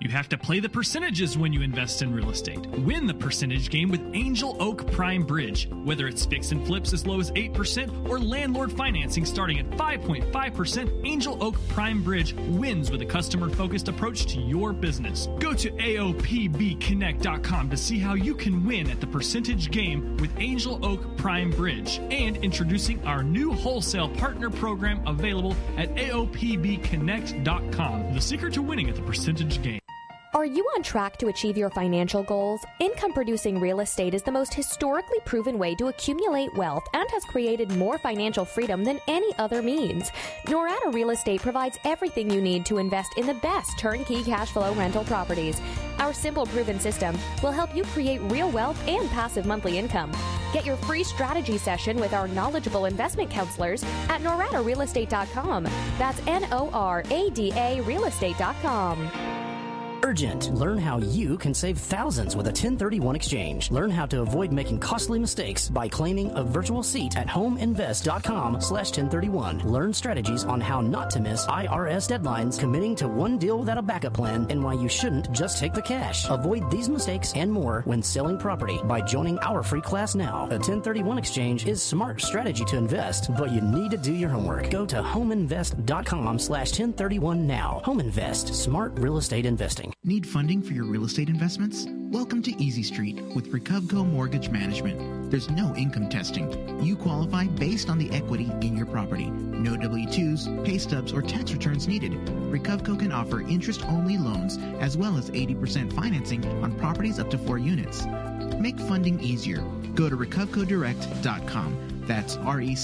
Speaker 18: You have to play the percentages when you invest in real estate. Win the percentage game with Angel Oak Prime Bridge. Whether it's fix and flips as low as 8% or landlord financing starting at 5.5%, Angel Oak Prime Bridge wins with a customer-focused approach to your business. Go to AOPBconnect.com to see how you can win at the percentage game with Angel Oak Prime Bridge, and introducing our new wholesale partner program available at AOPBconnect.com. The secret to winning at the percentage game.
Speaker 19: Are you on track to achieve your financial goals? Income-producing real estate is the most historically proven way to accumulate wealth and has created more financial freedom than any other means. Norada Real Estate provides everything you need to invest in the best turnkey cash flow rental properties. Our simple, proven system will help you create real wealth and passive monthly income. Get your free strategy session with our knowledgeable investment counselors at noradarealestate.com. That's NORADA realestate.com.
Speaker 20: Urgent. Learn how you can save thousands with a 1031 exchange. Learn how to avoid making costly mistakes by claiming a virtual seat at homeinvest.com/1031. Learn strategies on how not to miss IRS deadlines, committing to one deal without a backup plan, and why you shouldn't just take the cash. Avoid these mistakes and more when selling property by joining our free class now. A 1031 exchange is smart strategy to invest, but you need to do your homework. Go to homeinvest.com/1031 now. Home Invest. Smart real estate investing.
Speaker 3: Need funding for your real estate investments? Welcome to Easy Street with Recovco Mortgage Management. There's no income testing. You qualify based on the equity in your property. No W-2s, pay stubs, or tax returns needed. Recovco can offer interest-only loans as well as 80% financing on properties up to 4 units. Make funding easier. Go to recovcodirect.com. That's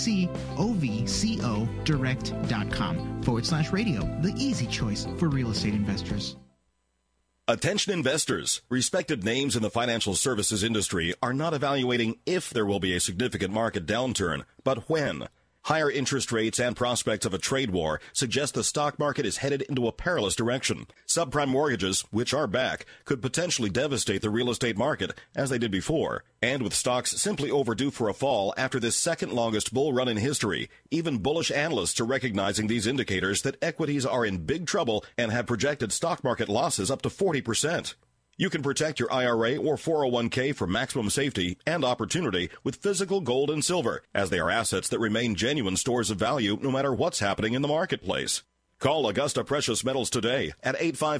Speaker 3: RECOVCO direct.com/radio. The easy choice for real estate investors.
Speaker 21: Attention investors. Respected names in the financial services industry are not evaluating if there will be a significant market downturn, but when. Higher interest rates and prospects of a trade war suggest the stock market is headed into a perilous direction. Subprime mortgages, which are back, could potentially devastate the real estate market as they did before. And with stocks simply overdue for a fall after this second longest bull run in history, even bullish analysts are recognizing these indicators that equities are in big trouble and have projected stock market losses up to 40%. You can protect your IRA or 401k for maximum safety and opportunity with physical gold and silver, as they are assets that remain genuine stores of value no matter what's happening in the marketplace. Call Augusta Precious Metals today at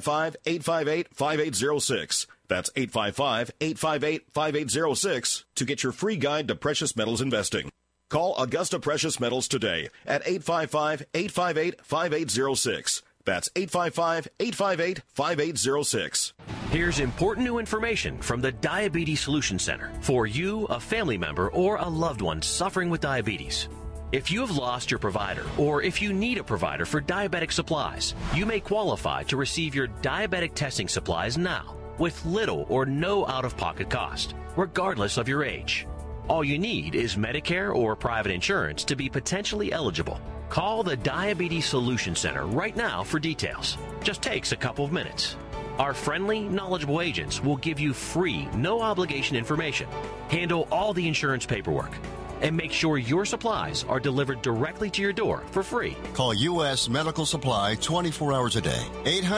Speaker 21: 855-858-5806. That's 855-858-5806 to get your free guide to precious metals investing. Call Augusta Precious Metals today at 855-858-5806. That's 855-858-5806.
Speaker 22: Here's important new information from the Diabetes Solution Center for you, a family member, or a loved one suffering with diabetes. If you have lost your provider, or if you need a provider for diabetic supplies, you may qualify to receive your diabetic testing supplies now with little or no out-of-pocket cost, regardless of your age. All you need is Medicare or private insurance to be potentially eligible. Call the Diabetes Solution Center right now for details. Just takes a couple of minutes. Our friendly, knowledgeable agents will give you free, no-obligation information, handle all the insurance paperwork, and make sure your supplies are delivered directly to your door for free.
Speaker 12: Call U.S. Medical Supply 24 hours a day.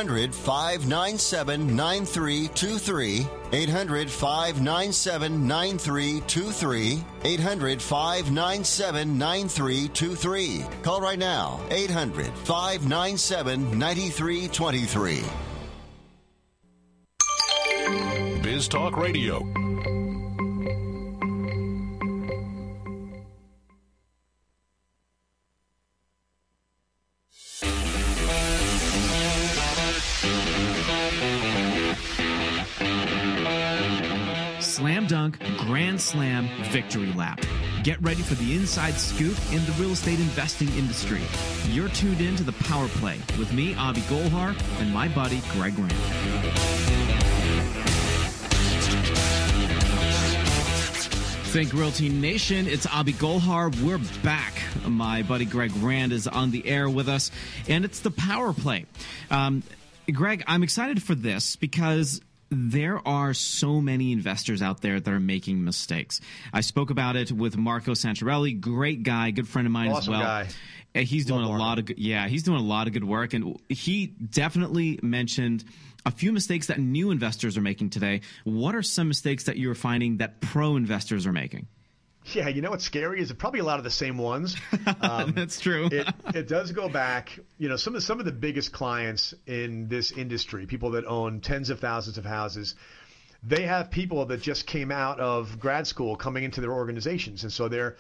Speaker 12: 800-597-9323. 800-597-9323. 800-597-9323. Call right now. 800-597-9323.
Speaker 10: Biz Talk Radio.
Speaker 3: Slam dunk, grand slam, victory lap. Get ready for the inside scoop in the real estate investing industry. You're tuned in to the Power Play with me, Avi Golhar, and my buddy, Greg Rand. Think Realty Nation, it's Avi Golhar. We're back. My buddy Greg Rand is on the air with us, and it's the Power Play. Greg, I'm excited for this because there are so many investors out there that are making mistakes. I spoke about it with Marco Santarelli, great guy, good friend of mine as well.
Speaker 5: Guy.
Speaker 3: He's doing a lot of he's doing a lot of good work, and he definitely mentioned a few mistakes that new investors are making today. What are some mistakes that you're finding that pro investors are making?
Speaker 5: Yeah, you know what's scary is probably a lot of the same ones.
Speaker 3: That's true.
Speaker 5: It does go back. You know, some of the biggest clients in this industry, people that own tens of thousands of houses, they have people that just came out of grad school coming into their organizations, and so they're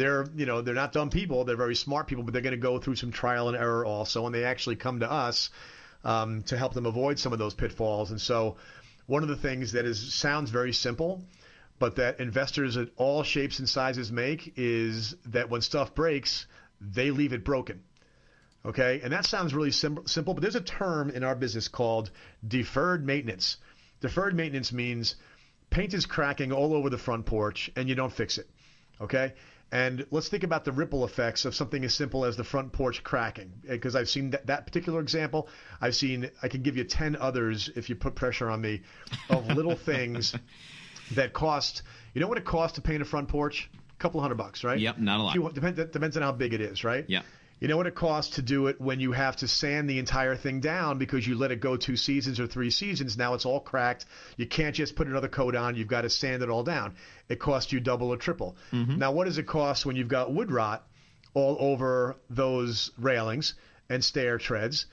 Speaker 5: not dumb people. They're very smart people, but they're going to go through some trial and error also, and they actually come to us to help them avoid some of those pitfalls. And so, one of the things that sounds very simple, but that investors at all shapes and sizes make, is that when stuff breaks, they leave it broken. Okay? And that sounds really simple, but there's a term in our business called deferred maintenance. Deferred maintenance means paint is cracking all over the front porch and you don't fix it. Okay? And let's think about the ripple effects of something as simple as the front porch cracking, because I've seen that particular example. I can give you 10 others if you put pressure on me, of little things that cost. You know what it costs to paint a front porch? A couple $100, right?
Speaker 3: Yep, not a lot.
Speaker 5: Depends on how big it is, right?
Speaker 3: Yeah.
Speaker 5: You know what it costs to do it when you have to sand the entire thing down because you let it go 2 seasons or 3 seasons. Now it's all cracked. You can't just put another coat on. You've got to sand it all down. It costs you double or triple.
Speaker 3: Mm-hmm.
Speaker 5: Now, what does it cost when you've got wood rot all over those railings and stair treads?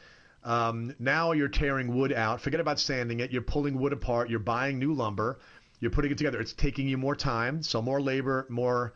Speaker 5: Now you're tearing wood out. Forget about sanding it. You're pulling wood apart. You're buying new lumber. You're putting it together. It's taking you more time, so more labor, more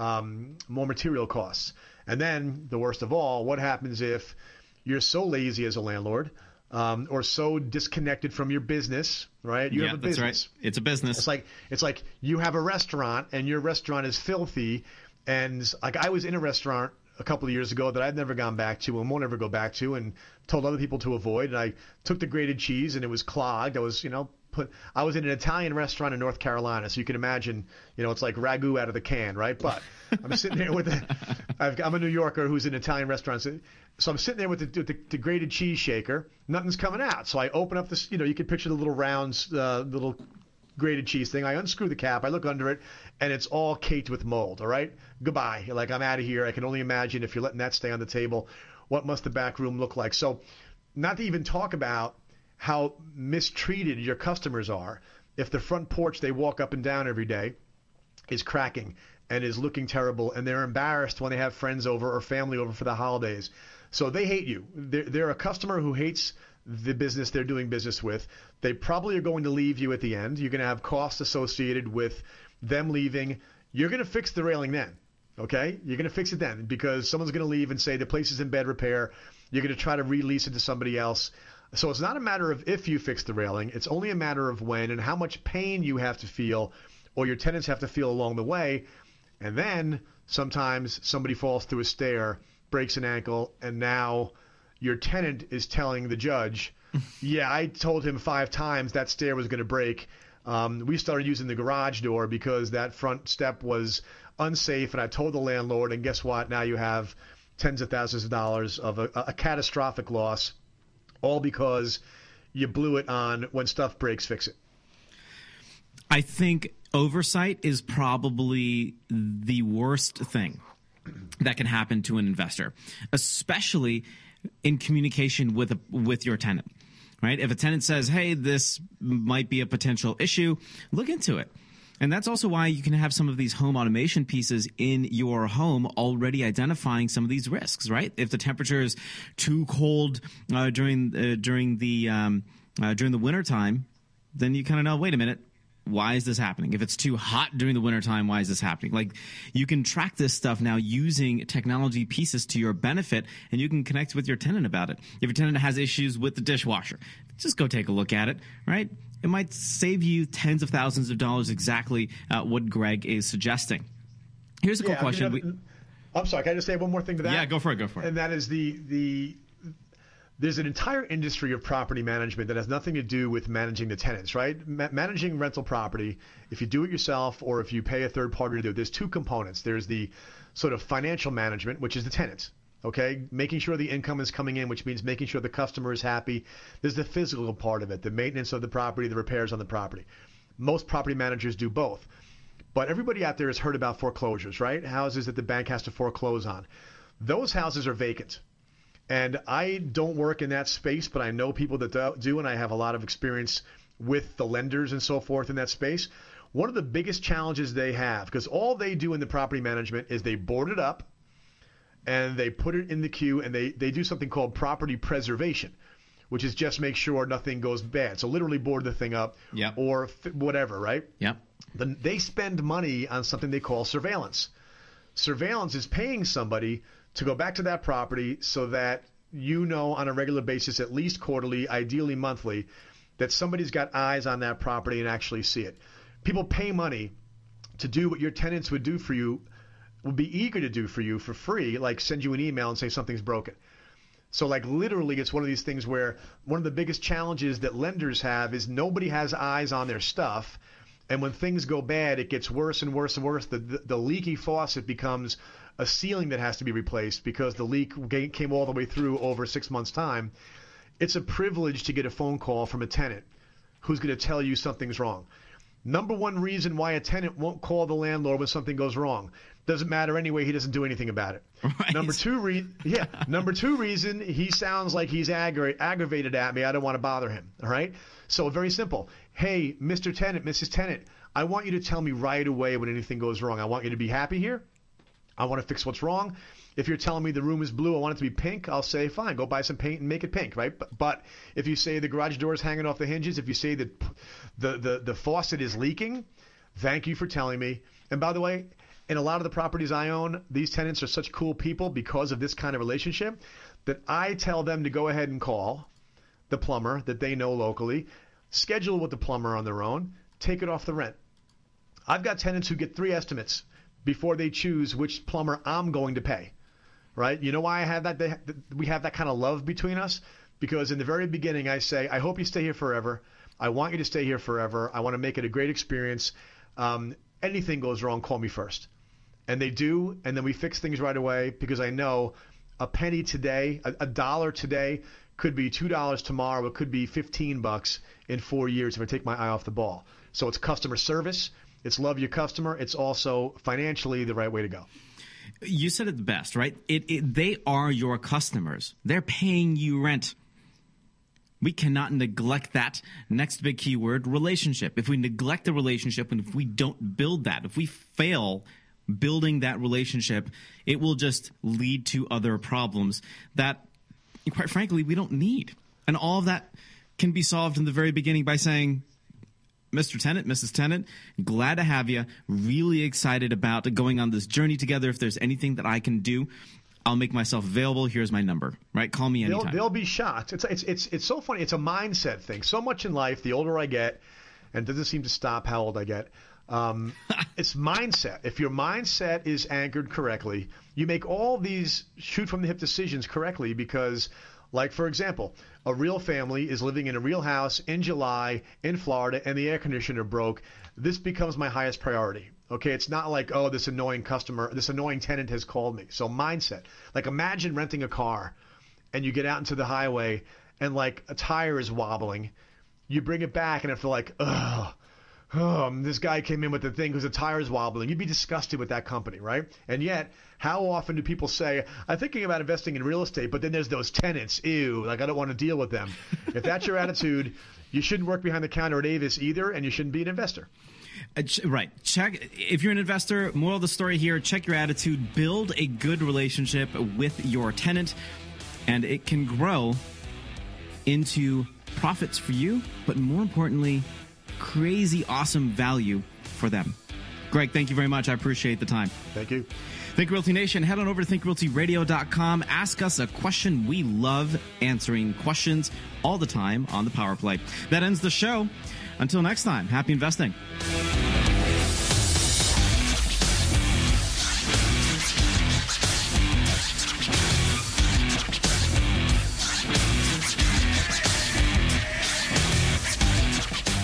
Speaker 5: material costs. And then, the worst of all, what happens if you're so lazy as a landlord or so disconnected from your business, right? You have a business.
Speaker 3: That's right. It's a business.
Speaker 5: It's like you have a restaurant and your restaurant is filthy. And like I was in a restaurant a couple of years ago that I'd never gone back to and won't ever go back to, and told other people to avoid. And I took the grated cheese and it was clogged. I was, I was in an Italian restaurant in North Carolina, so you can imagine, it's like ragu out of the can, right? But I'm sitting there with I'm a New Yorker who's in Italian restaurants, so I'm sitting there with the grated cheese shaker. Nothing's coming out, so I open up this. You can picture the little rounds, little grated cheese thing. I unscrew the cap, I look under it, and it's all caked with mold. All right, goodbye. You're like, I'm out of here. I can only imagine if you're letting that stay on the table, what must the back room look like? So, not to even talk about how mistreated your customers are if the front porch they walk up and down every day is cracking and is looking terrible, and they're embarrassed when they have friends over or family over for the holidays. So they hate you. They're a customer who hates the business they're doing business with. They probably are going to leave you at the end. You're going to have costs associated with them leaving. You're going to fix the railing then, okay? You're going to fix it then because someone's going to leave and say the place is in bad repair. You're going to try to release it to somebody else. So it's not a matter of if you fix the railing. It's only a matter of when and how much pain you have to feel or your tenants have to feel along the way. And then sometimes somebody falls through a stair, breaks an ankle, and now your tenant is telling the judge, yeah, I told him 5 times that stair was going to break. We started using the garage door because that front step was unsafe, and I told the landlord, and guess what? Now you have tens of thousands of dollars of a catastrophic loss, all because you blew it on when stuff breaks, fix it.
Speaker 3: I think oversight is probably the worst thing that can happen to an investor, especially in communication with your tenant, right? If a tenant says, hey, this might be a potential issue, look into it. And that's also why you can have some of these home automation pieces in your home already identifying some of these risks, right? If the temperature is too cold during the wintertime, then you kind of know, wait a minute, why is this happening? If it's too hot during the wintertime, why is this happening? Like, you can track this stuff now using technology pieces to your benefit, and you can connect with your tenant about it. If your tenant has issues with the dishwasher, just go take a look at it, right? It might save you tens of thousands of dollars, exactly what Greg is suggesting. Here's a cool question.
Speaker 5: I'm sorry, can I just say one more thing to that?
Speaker 3: Yeah, go for it.
Speaker 5: And that is there's an entire industry of property management that has nothing to do with managing the tenants, right? Managing rental property, if you do it yourself or if you pay a third party to do it, there's 2 components. There's the sort of financial management, which is the tenants, Okay, making sure the income is coming in, which means making sure the customer is happy. There's the physical part of it, the maintenance of the property, the repairs on the property. Most property managers do both. But everybody out there has heard about foreclosures, right? Houses that the bank has to foreclose on. Those houses are vacant. And I don't work in that space, but I know people that do, and I have a lot of experience with the lenders and so forth in that space. One of the biggest challenges they have, because all they do in the property management is they board it up, and they put it in the queue, and they do something called property preservation, which is just make sure nothing goes bad. So literally board the thing up or whatever, right?
Speaker 3: Yep.
Speaker 5: Then they spend money on something they call surveillance. Surveillance is paying somebody to go back to that property so that you know on a regular basis, at least quarterly, ideally monthly, that somebody's got eyes on that property and actually see it. People pay money to do what your tenants would do for you, would be eager to do for you for free, like send you an email and say something's broken. So like literally it's one of these things where one of the biggest challenges that lenders have is nobody has eyes on their stuff. And when things go bad, it gets worse and worse and worse. The leaky faucet becomes a ceiling that has to be replaced because the leak came all the way through over 6 months' time. It's a privilege to get a phone call from a tenant who's going to tell you something's wrong. Number one reason why a tenant won't call the landlord when something goes wrong. Doesn't matter anyway, he doesn't do anything about it. Right. Number two reason, he sounds like he's aggravated at me. I don't want to bother him. All right? So very simple. Hey, Mr. Tenant, Mrs. Tenant, I want you to tell me right away when anything goes wrong. I want you to be happy here. I want to fix what's wrong. If you're telling me the room is blue, I want it to be pink, I'll say, fine, go buy some paint and make it pink, right? But if you say the garage door is hanging off the hinges, if you say that the faucet is leaking, thank you for telling me. And by the way, in a lot of the properties I own, these tenants are such cool people because of this kind of relationship that I tell them to go ahead and call the plumber that they know locally, schedule with the plumber on their own, take it off the rent. I've got tenants who get 3 estimates before they choose which plumber I'm going to pay. Right? You know why I have that? We have that kind of love between us? Because in the very beginning I say, I hope you stay here forever. I want you to stay here forever. I want to make it a great experience. Anything goes wrong, call me first. And they do, and then we fix things right away because I know a penny today, a dollar today could be $2 tomorrow. It could be $15 in 4 years if I take my eye off the ball. So it's customer service. It's love your customer. It's also financially the right way to go.
Speaker 3: You said it the best, right? They are your customers. They're paying you rent. We cannot neglect that next big keyword, relationship. If we neglect the relationship and if we don't build that, if we fail building that relationship, it will just lead to other problems that, quite frankly, we don't need. And all of that can be solved in the very beginning by saying, Mr. Tenant, Mrs. Tenant, glad to have you. Really excited about going on this journey together. If there's anything that I can do, I'll make myself available. Here's my number. Right? Call me anytime.
Speaker 5: They'll be shocked. It's so funny. It's a mindset thing. So much in life, the older I get, and it doesn't seem to stop how old I get, it's mindset. If your mindset is anchored correctly, you make all these shoot-from-the-hip decisions correctly because – like, for example, a real family is living in a real house in July in Florida and the air conditioner broke. This becomes my highest priority. Okay, it's not like, oh, this annoying tenant has called me. So mindset. Like imagine renting a car and you get out into the highway and like a tire is wobbling. You bring it back and after like, this guy came in with the thing because the tire is wobbling. You'd be disgusted with that company, right? And yet, how often do people say, I'm thinking about investing in real estate, but then there's those tenants. Ew, like I don't want to deal with them. If that's your attitude, you shouldn't work behind the counter at Avis either, and you shouldn't be an investor.
Speaker 3: Right. Check if you're an investor. Moral of the story here: check your attitude. Build a good relationship with your tenant, and it can grow into profits for you, but more importantly, crazy awesome value for them. Greg, thank you very much. I appreciate the time.
Speaker 5: Thank you.
Speaker 3: Think Realty Nation, head on over to thinkrealtyradio.com. Ask us a question. We love answering questions all the time on the Power Play. That ends the show. Until next time, happy investing.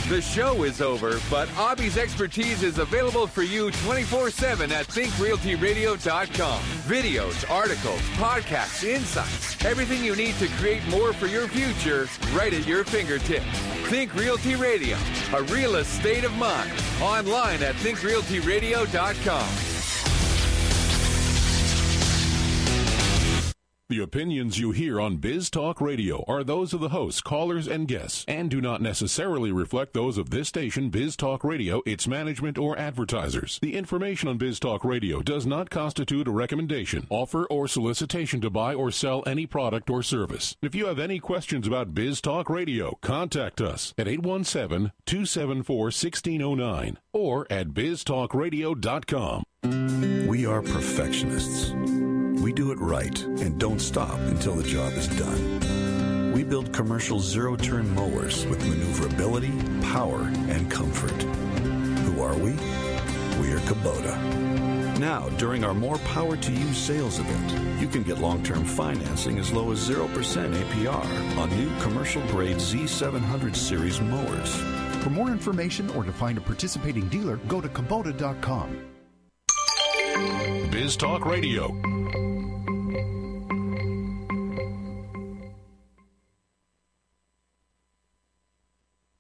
Speaker 2: The show is over, but Abby's expertise is available for you 24/7 at thinkrealtyradio.com. Videos, articles, podcasts, insights, everything you need to create more for your future right at your fingertips. Think Realty Radio, a realist state of mind. Online at thinkrealtyradio.com.
Speaker 6: The opinions you hear on Biz Talk Radio are those of the hosts, callers, and guests, and do not necessarily reflect those of this station, Biz Talk Radio, its management, or advertisers. The information on Biz Talk Radio does not constitute a recommendation, offer, or solicitation to buy or sell any product or service. If you have any questions about Biz Talk Radio, contact us at 817-274-1609 or at biztalkradio.com.
Speaker 7: We are perfectionists. We do it right and don't stop until the job is done. We build commercial zero-turn mowers with maneuverability, power, and comfort. Who are we? We are Kubota. Now, during our More Power to You sales event, you can get long-term financing as low as 0% APR on new commercial-grade Z700 series mowers.
Speaker 23: For more information or to find a participating dealer, go to Kubota.com.
Speaker 6: Biz Talk Radio.